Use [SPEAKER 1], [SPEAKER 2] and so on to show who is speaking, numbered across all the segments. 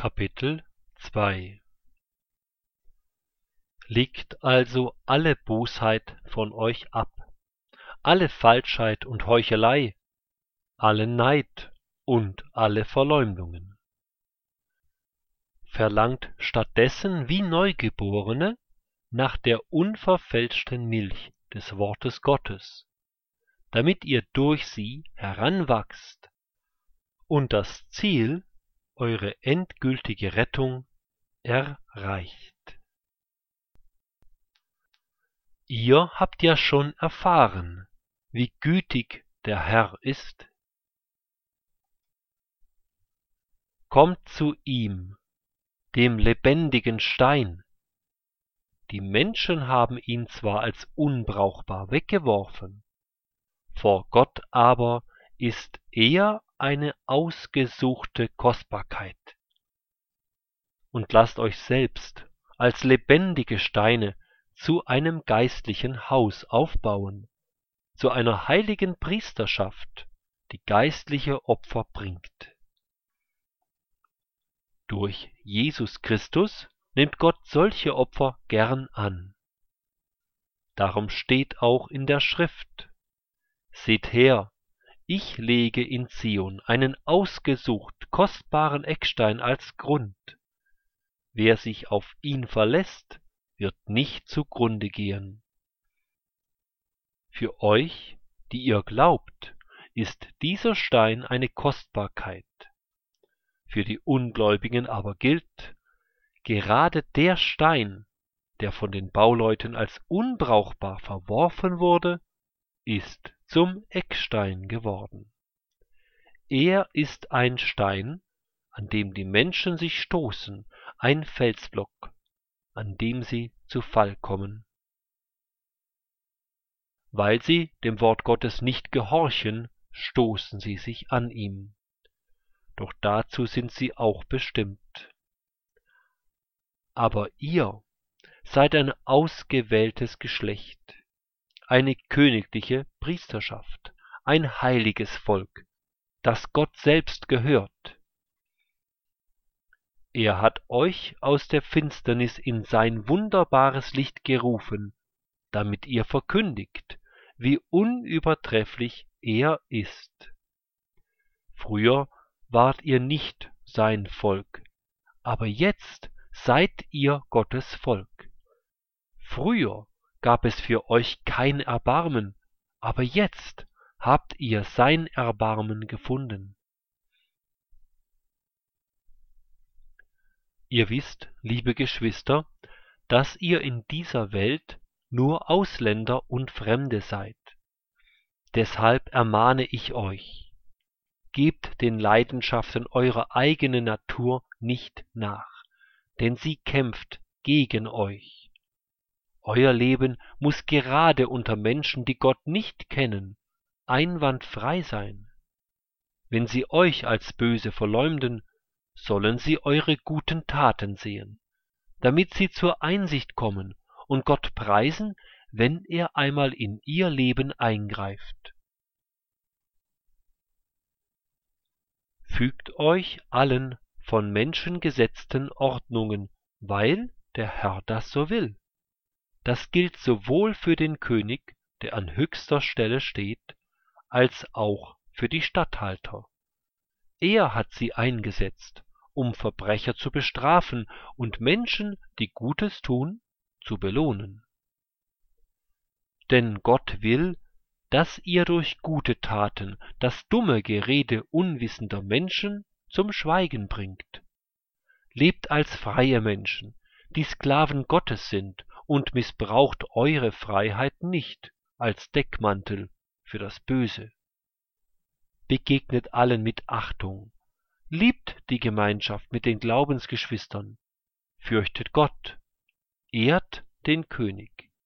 [SPEAKER 1] Kapitel 2 Legt also alle Bosheit von euch ab, alle Falschheit und Heuchelei, allen Neid und alle Verleumdungen. Verlangt stattdessen wie Neugeborene nach der unverfälschten Milch des Wortes Gottes, damit ihr durch sie heranwachst und das Ziel, eure endgültige Rettung, erreicht. Ihr habt ja schon erfahren, wie gütig der Herr ist. Kommt zu ihm, dem lebendigen Stein. Die Menschen haben ihn zwar als unbrauchbar weggeworfen, vor Gott aber ist er eine ausgesuchte Kostbarkeit. Und lasst euch selbst als lebendige Steine zu einem geistlichen Haus aufbauen, zu einer heiligen Priesterschaft, die geistliche Opfer bringt. Durch Jesus Christus nimmt Gott solche Opfer gern an. Darum steht auch in der Schrift: Seht her, ich lege in Zion einen ausgesucht kostbaren Eckstein als Grund. Wer sich auf ihn verlässt, wird nicht zugrunde gehen. Für euch, die ihr glaubt, ist dieser Stein eine Kostbarkeit. Für die Ungläubigen aber gilt, gerade der Stein, der von den Bauleuten als unbrauchbar verworfen wurde, ist zum Eckstein geworden. Er ist ein Stein, an dem die Menschen sich stoßen, ein Felsblock, an dem sie zu Fall kommen. Weil sie dem Wort Gottes nicht gehorchen, stoßen sie sich an ihm. Doch dazu sind sie auch bestimmt. Aber ihr seid ein ausgewähltes Geschlecht, eine königliche Priesterschaft, ein heiliges Volk, das Gott selbst gehört. Er hat euch aus der Finsternis in sein wunderbares Licht gerufen, damit ihr verkündigt, wie unübertrefflich er ist. Früher wart ihr nicht sein Volk, aber jetzt seid ihr Gottes Volk. Früher gab es für euch kein Erbarmen, aber jetzt habt ihr sein Erbarmen gefunden. Ihr wisst, liebe Geschwister, dass ihr in dieser Welt nur Ausländer und Fremde seid. Deshalb ermahne ich euch: Gebt den Leidenschaften eurer eigenen Natur nicht nach, denn sie kämpft gegen euch. Euer Leben muss gerade unter Menschen, die Gott nicht kennen, einwandfrei sein. Wenn sie euch als böse verleumden, sollen sie eure guten Taten sehen, damit sie zur Einsicht kommen und Gott preisen, wenn er einmal in ihr Leben eingreift. Fügt euch allen von Menschen gesetzten Ordnungen, weil der Herr das so will. Das gilt sowohl für den König, der an höchster Stelle steht, als auch für die Statthalter. Er hat sie eingesetzt, um Verbrecher zu bestrafen und Menschen, die Gutes tun, zu belohnen. Denn Gott will, dass ihr durch gute Taten das dumme Gerede unwissender Menschen zum Schweigen bringt. Lebt als freie Menschen, die Sklaven Gottes sind, und missbraucht eure Freiheit nicht als Deckmantel für das Böse. Begegnet allen mit Achtung, liebt die Gemeinschaft mit den Glaubensgeschwistern, fürchtet Gott, ehrt den König.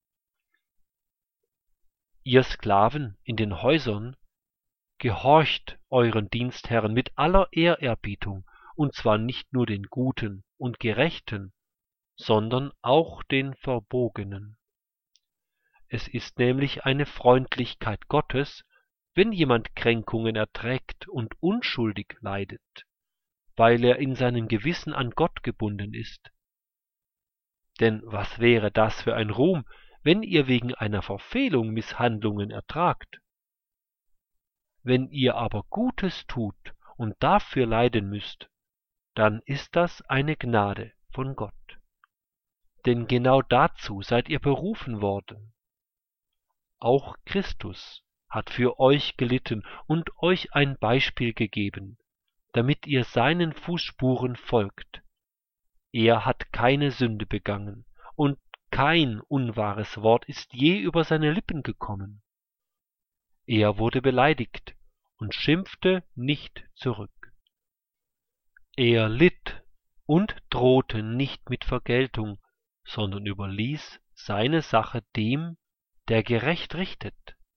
[SPEAKER 1] Ihr Sklaven in den Häusern, gehorcht euren Dienstherren mit aller Ehrerbietung, und zwar nicht nur den Guten und Gerechten, sondern auch den Verbogenen. Es ist nämlich eine Freundlichkeit Gottes, wenn jemand Kränkungen erträgt und unschuldig leidet. weil er in seinem Gewissen an Gott gebunden ist. Denn was wäre das für ein Ruhm, wenn ihr wegen einer Verfehlung Misshandlungen ertragt? Wenn ihr aber Gutes tut und dafür leiden müsst, dann ist das eine Gnade von Gott. Denn genau dazu seid ihr berufen worden. Auch Christus hat für euch gelitten und euch ein Beispiel gegeben, damit ihr seinen Fußspuren folgt. Er hat keine Sünde begangen, und kein unwahres Wort ist je über seine Lippen gekommen. Er wurde beleidigt und schimpfte nicht zurück. Er litt und drohte nicht mit Vergeltung, sondern überließ seine Sache dem, der gerecht richtet.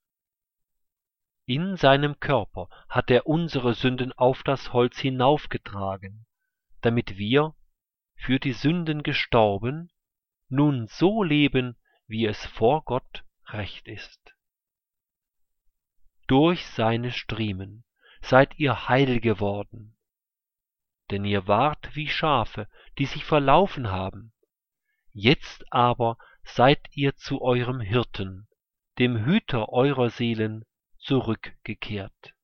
[SPEAKER 1] In seinem Körper hat er unsere Sünden auf das Holz hinaufgetragen, damit wir, für die Sünden gestorben, nun so leben, wie es vor Gott recht ist. Durch seine Striemen seid ihr heil geworden, denn ihr wart wie Schafe, die sich verlaufen haben. Jetzt aber seid ihr zu eurem Hirten, dem Hüter eurer Seelen, zurückgekehrt.